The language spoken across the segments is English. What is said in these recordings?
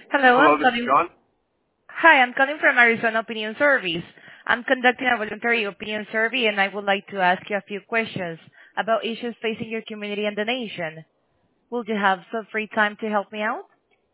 Hello, Hello, I'm this is calling. John. Hi, I'm calling from Arizona Opinion Service. I'm conducting a voluntary opinion survey, and I would like to ask you a few questions about issues facing your community and the nation. Would you have some free time to help me out?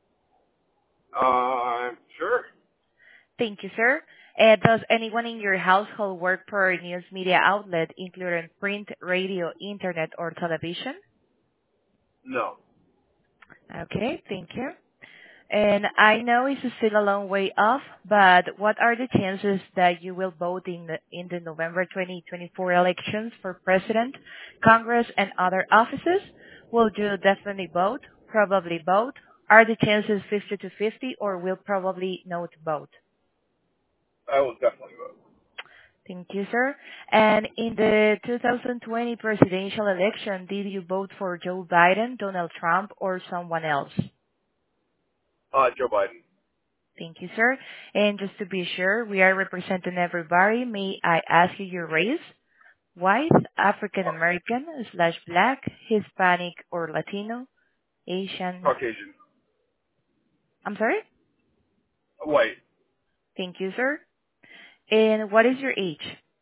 Sure. Thank you, sir. Does anyone in your household work for a news media outlet, including print, radio, internet, or television? No. Okay, thank you. And I know it's still a long way off, but what are the chances that you will vote in the November 2024 elections for president, Congress, and other offices? Will you definitely vote? Probably vote? Are the chances 50 to 50, or will probably not vote? I will definitely vote. Thank you, sir. And in the 2020 presidential election, did you vote for Joe Biden, Donald Trump, or someone else? Joe Biden. Thank you, sir. And just to be sure, we are representing everybody. May I ask you your race? White, African American slash Black, Hispanic or Latino, Asian. Caucasian. I'm sorry? White. Thank you, sir. And what is your age?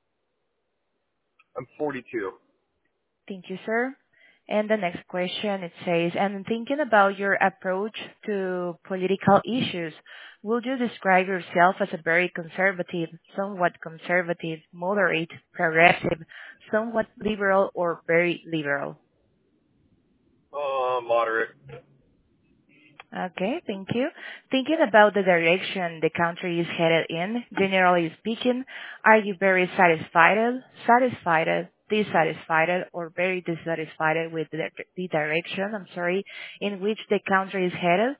I'm 42. Thank you, sir. And the next question, it says, and thinking about your approach to political issues, would you describe yourself as a very conservative, moderate, progressive, somewhat liberal, or very liberal? Moderate. Okay, thank you. Thinking about the direction the country is headed in, generally speaking, are you very dissatisfied, or very dissatisfied with the direction, in which the country is headed?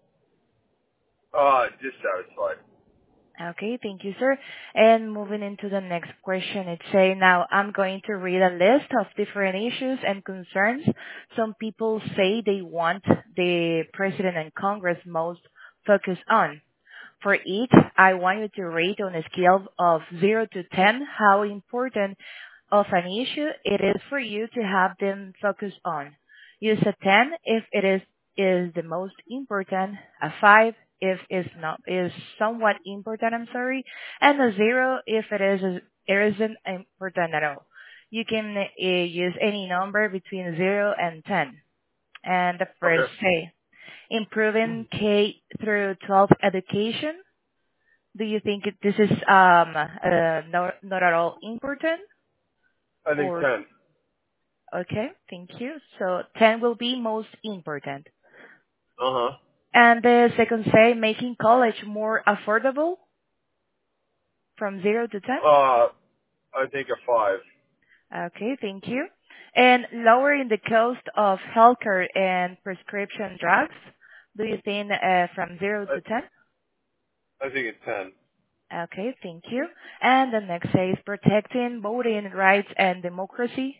Dissatisfied. Okay, thank you, sir. And moving into the next question, it say, now I'm going to read a list of different issues and concerns. Some people say they want the president and Congress most focus on. For each, I want you to rate on a scale of 0 to 10 how important of an issue it is for you to have them focus on. Use a 10 if it is the most important, a 5 if it's not is somewhat important, and a 0 if it isn't important at all. You can use any number between 0 and 10. And the first Okay. say, improving K through 12 education. Do you think this is not at all important? I think Or 10. okay, thank you. So 10 will be most important. Uh-huh. And the second say making college more affordable from 0 to 10. I think a 5. Okay, thank you. And lowering the cost of healthcare and prescription drugs. Do you think from 0 to 10? I think it's 10. Okay, thank you. And the next says protecting voting rights and democracy.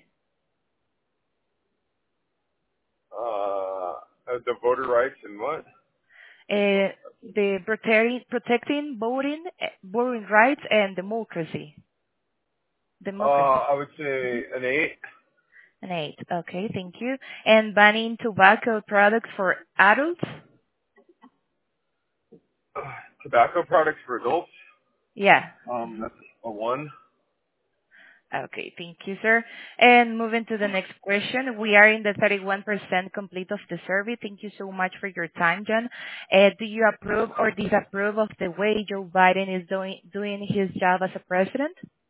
The voter rights and what? Uh, the protecting voting rights and democracy. Democracy. I would say an 8. An 8. Okay, thank you. And banning tobacco products for adults. Tobacco products for adults. Yeah. That's a 1. Okay, thank you, sir. And moving to the next question, we are in the 31% complete of the survey. Thank you so much for your time, John. Do you approve or disapprove of the way Joe Biden is doing his job as a president?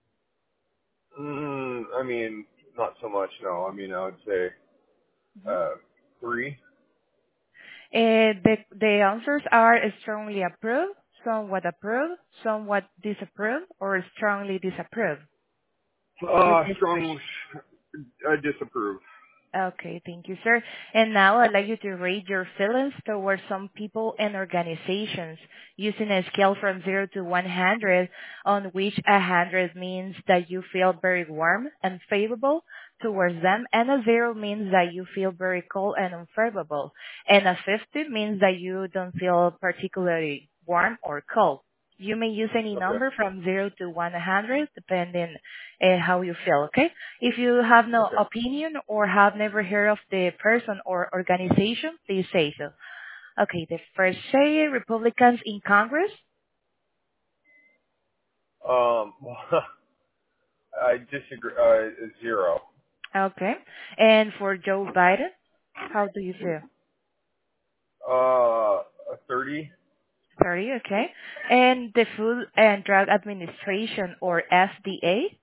I mean, not so much, no. I mean, I would say, 3. The answers are strongly approve, somewhat disapprove, or strongly disapprove. With this Strong, question. I disapprove. Okay, thank you, sir. And now I'd like you to rate your feelings towards some people and organizations using a scale from 0 to 100, on which 100 means that you feel very warm and favorable towards them, and a 0 means that you feel very cold and unfavorable, and a 50 means that you don't feel particularly warm or cold. You may use any Okay. number from 0 to 100, depending how you feel, okay? If you have no Okay. opinion or have never heard of the person or organization, please say so. Okay, the first say Republicans in Congress. Um, I disagree. Zero. Okay. And for Joe Biden, how do you feel? A 30. 30, okay. And the Food and Drug Administration or FDA?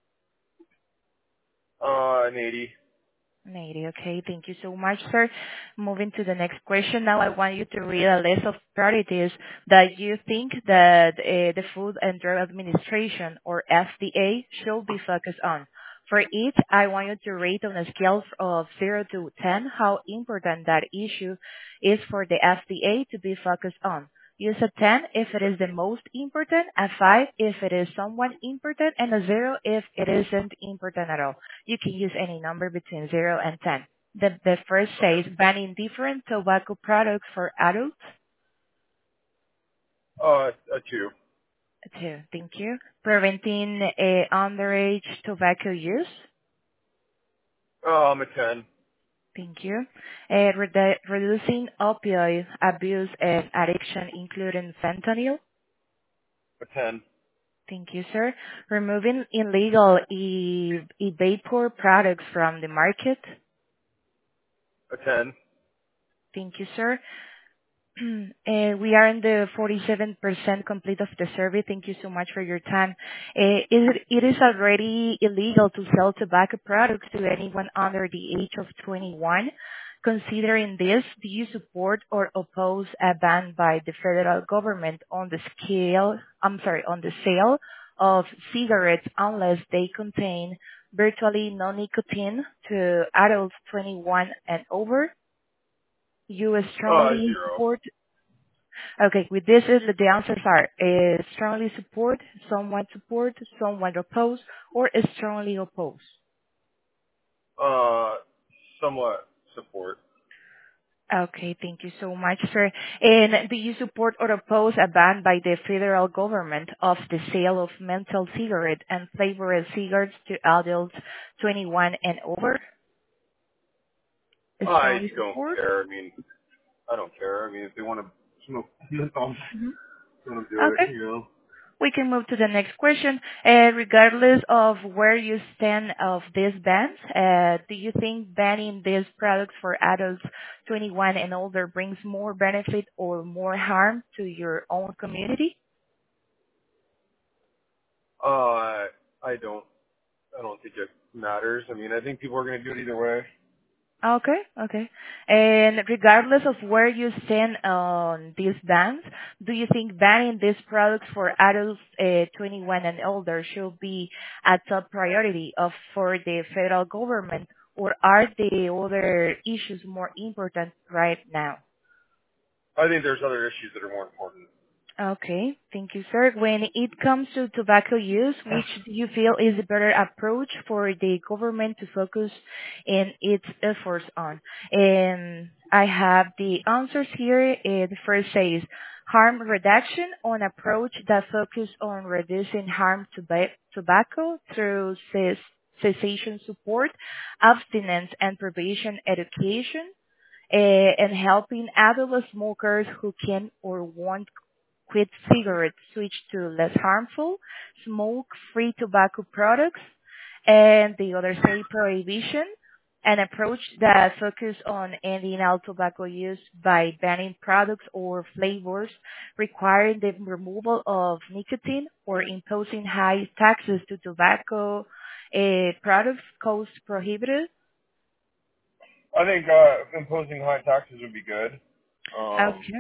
An 80. 80, okay. Thank you so much, sir. Moving to the next question. Now I want you to read a list of priorities that you think that the Food and Drug Administration or FDA should be focused on. For each, I want you to rate on a scale of 0 to 10 how important that issue is for the FDA to be focused on. Use a 10 if it is the most important, a 5 if it is somewhat important, and a 0 if it isn't important at all. You can use any number between 0 and 10. The first Okay. says banning different tobacco products for adults. A 2. 2. Thank you. Preventing underage tobacco use. A 10. Thank you. Reducing opioid abuse and addiction, including fentanyl. A 10. Thank you, sir. Removing illegal e-vapor products from the market. A 10. Thank you, sir. We are in the 47% complete of the survey. Thank you so much for your time. It is already illegal to sell tobacco products to anyone under the age of 21. Considering this, do you support or oppose a ban by the federal government on on the sale of cigarettes unless they contain virtually no nicotine to adults 21 and over? You strongly 0. support. Okay, with this is the answers are strongly support, somewhat oppose, or strongly oppose. Uh, Somewhat support. Okay, thank you so much, sir. And do you support or oppose a ban by the federal government of the sale of menthol cigarette and flavored cigarettes to adults 21 and over? I Strongly don't support? care. I mean, I don't care. I mean, if they want to smoke menthol, Hmm. let them do Okay. it. You know. We can move to the next question. Regardless of where you stand of these bans, do you think banning these products for adults 21 and older brings more benefit or more harm to your own community? Uh, I don't. I don't think it matters. I mean, I think people are going to do it either way. Okay, okay. And regardless of where you stand on these bans, do you think banning these products for adults 21 and older should be a top priority for the federal government, or are the other issues more important right now? I think there's other issues that are more important. Okay. Thank you, sir. When it comes to tobacco use, which do you feel is a better approach for the government to focus in its efforts on? And I have the answers here. The first says harm reduction, an approach that focuses on reducing harm to tobacco through cessation support, abstinence and prevention education, and helping adult smokers who can or won't quit cigarettes, switch to less harmful, smoke-free tobacco products, and the other say prohibition, an approach that focuses on ending all tobacco use by banning products or flavors, requiring the removal of nicotine, or imposing high taxes to tobacco products cost prohibited. I think imposing high taxes would be good. Okay.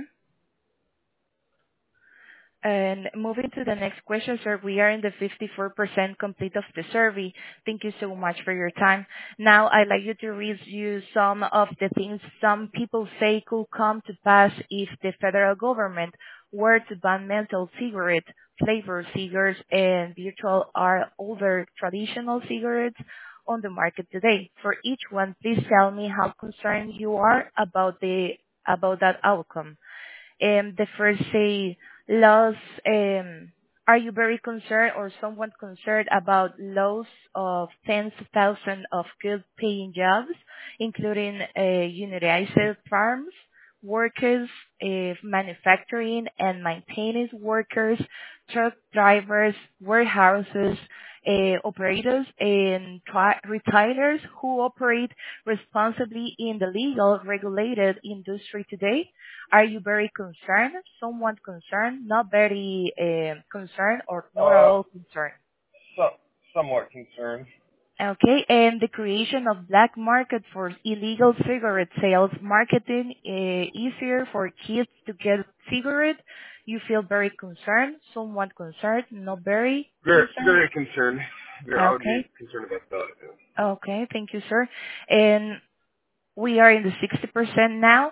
And moving to the next question, sir, we are in the 54% complete of the survey. Thank you so much for your time. Now, I'd like you to review some of the things some people say could come to pass if the federal government were to ban menthol cigarettes, flavored cigarettes, and virtual or older traditional cigarettes on the market today. For each one, please tell me how concerned you are about that outcome. The first say loss, are you very concerned or somewhat concerned about loss of tens of thousands of good paying jobs, including unionized farms? workers, manufacturing and maintenance workers, truck drivers, warehouses, operators, and retailers who operate responsibly in the legal regulated industry today? Are you very concerned, somewhat concerned, not very concerned, or not at Uh, all concerned? so, somewhat concerned. Okay, and the creation of black market for illegal cigarette sales, marketing easier for kids to get cigarette. You feel very concerned, somewhat concerned, not very Very, concerned. very concerned. I would be Okay, concerned about that. okay, thank you, sir. And we are in the 60% now.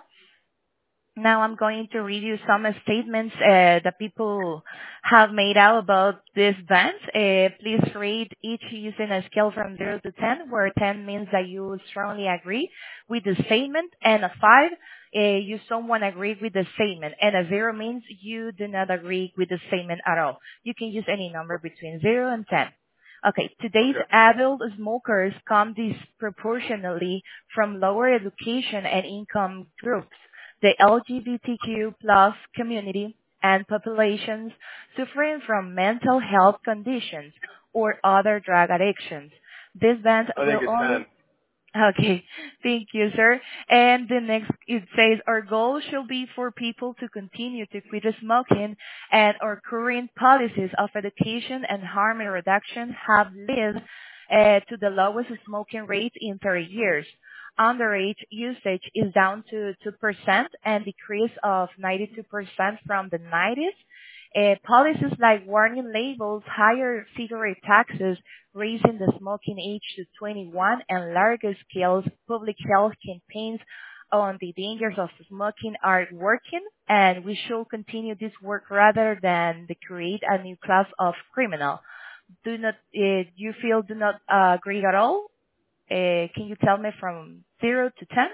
Now I'm going to read you some statements that people have made out about this ban. Please rate each using a scale from 0 to 10, where 10 means that you strongly agree with the statement, and a 5, you somewhat agree with the statement, and a 0 means you do not agree with the statement at all. You can use any number between 0 and 10. Okay, today's Okay. adult smokers come disproportionately from lower education and income groups, the LGBTQ plus community, and populations suffering from mental health conditions or other drug addictions. This ban I think will it's only 10. Okay. Thank you, sir. And the next, it says, our goal should be for people to continue to quit smoking, and our current policies of education and harm reduction have led to the lowest smoking rate in 30 years. Underage usage is down to 2% and decrease of 92% from the 90s. Policies like warning labels, higher cigarette taxes, raising the smoking age to 21, and larger scale public health campaigns on the dangers of smoking are working, and we should continue this work rather than to create a new class of criminal. Do not you feel do not agree at all? Can you tell me from 0 to 10?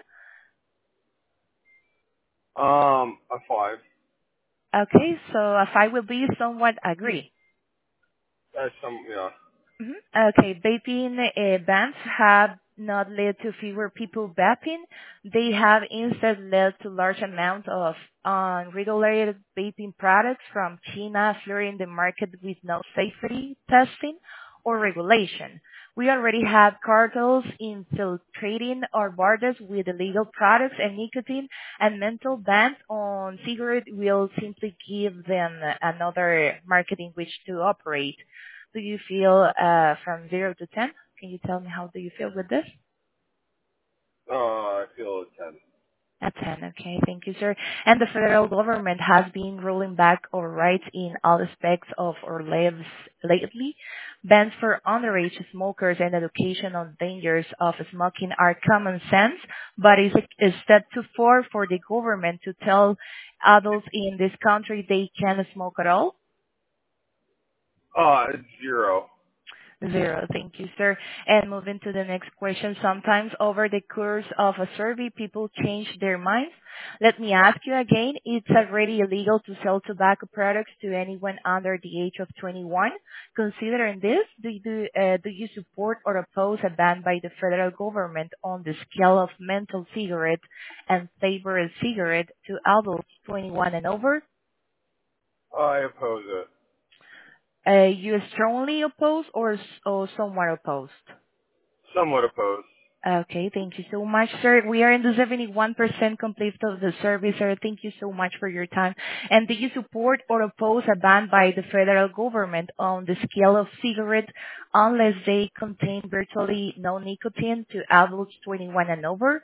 A 5. Okay, so if I will be somewhat agree. That's yeah. Mhm. Okay. Vaping bans have not led to fewer people vaping. They have instead led to large amounts of unregulated vaping products from China flooding the market with no safety testing or regulation. We already have cartels infiltrating our borders with illegal products and nicotine, and mental bans on cigarette will simply give them another market in which to operate. Do you feel from 0 to 10? Can you tell me how do you feel with this? I feel a 10. A 10, okay. Thank you, sir. And the federal government has been rolling back our rights in all aspects of our lives lately. Bans for underage smokers and education on dangers of smoking are common sense, but is a step too far for the government to tell adults in this country they can't smoke at all? It's 0. 0. Thank you, sir. And moving to the next question. Sometimes over the course of a survey, people change their minds. Let me ask you again, it's already illegal to sell tobacco products to anyone under the age of 21. Considering this, do you support or oppose a ban by the federal government on the scale of menthol cigarette and flavored cigarette to adults 21 and over? I oppose it. You strongly oppose or somewhat opposed? Somewhat opposed. Okay, thank you so much, sir. We are in the 71% complete of the survey, sir. Thank you so much for your time. And do you support or oppose a ban by the federal government on the scale of cigarettes unless they contain virtually no nicotine to adults 21 and over?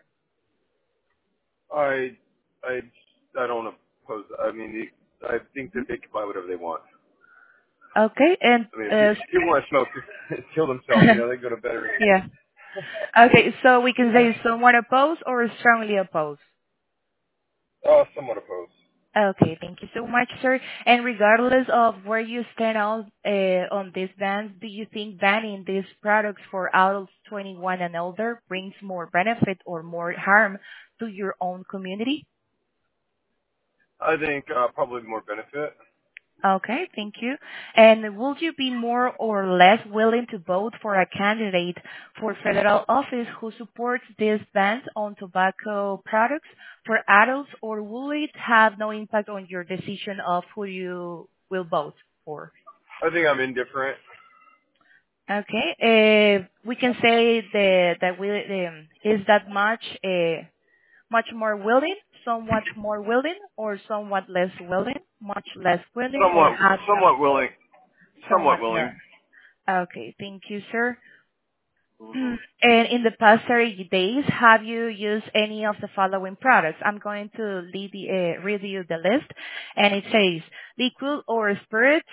I, I, I don't oppose. I mean, I think that they can buy whatever they want. Okay, and I mean, if people want to smoke, kill themselves. They go to better. yeah. Okay, so we can say somewhat opposed or strongly opposed. Somewhat opposed. Okay, thank you so much, sir. And regardless of where you stand on this ban, do you think banning these products for adults 21 and older brings more benefit or more harm to your own community? I think probably more benefit. Okay, thank you. And would you be more or less willing to vote for a candidate for federal office who supports this ban on tobacco products for adults, or will it have no impact on your decision of who you will vote for? I think I'm indifferent. Okay, we can say that we is that much more willing, somewhat more willing, or somewhat less willing, much less willing, or Somewhat, have no, somewhat willing. Somewhat somewhat willing. more. Okay, thank you, sir. Hmm. And in the past 30 days, have you used any of the following products? I'm going to read you the list, and it says liquid or spirits.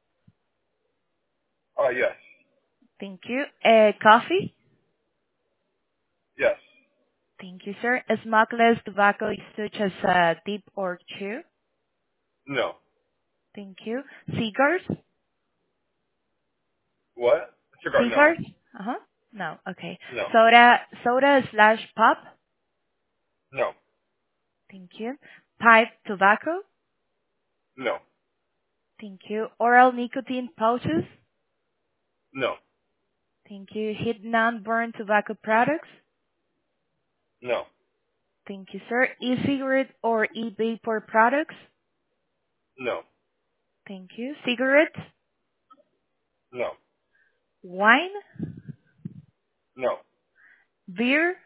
Yes. Thank you. Coffee. Yes. Thank you, sir. Smokeless tobacco such as dip or chew. No. Thank you. Cigars. What? Cigar? No. Cigars. Uh-huh. No. Okay. No. Soda slash pop. No. Thank you. Pipe tobacco. No. Thank you. Oral nicotine pouches. No. Thank you. Heat non-burn tobacco products. No. Thank you, sir. E-cigarette or e-vapor products. No. Thank you. Cigarettes. No. Wine. No. Beer.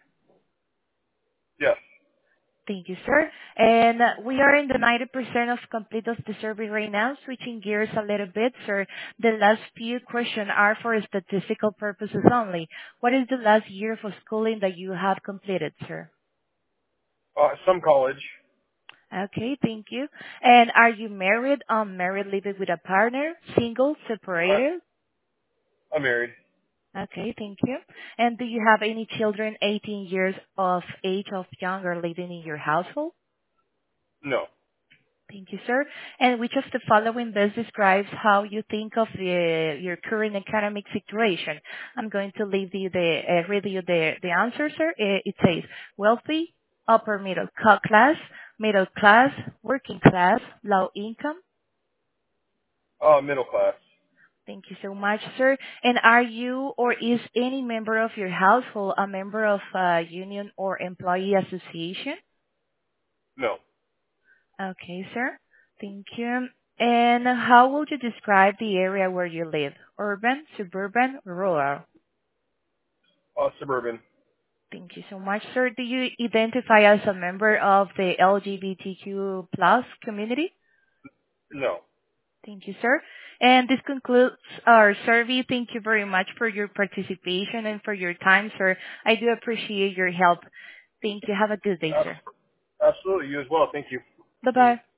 Yes. Thank you, sir. And we are in the 90% of complete of the survey right now. Switching gears a little bit, sir. The last few questions are for statistical purposes only. What is the last year of schooling that you have completed, sir? Some college. Okay, thank you. And are you married, unmarried, living with a partner, single, separated? I'm married. Okay, thank you. And do you have any children 18 years of age of younger living in your household? No. Thank you, sir. And which of the following best describes how you think of your current economic situation? I'm going to read you the answer, sir. It says wealthy, upper middle class, working class, low income. Middle class. Thank you so much, sir. And are you or is any member of your household a member of a union or employee association? No. Okay, sir. Thank you. And how would you describe the area where you live? Urban, suburban, rural? Suburban. Thank you so much, sir. Do you identify as a member of the LGBTQ plus community? No. Thank you, sir. And this concludes our survey. Thank you very much for your participation and for your time, sir. I do appreciate your help. Thank you. Have a good day, sir. Absolutely. You as well. Thank you. Bye-bye.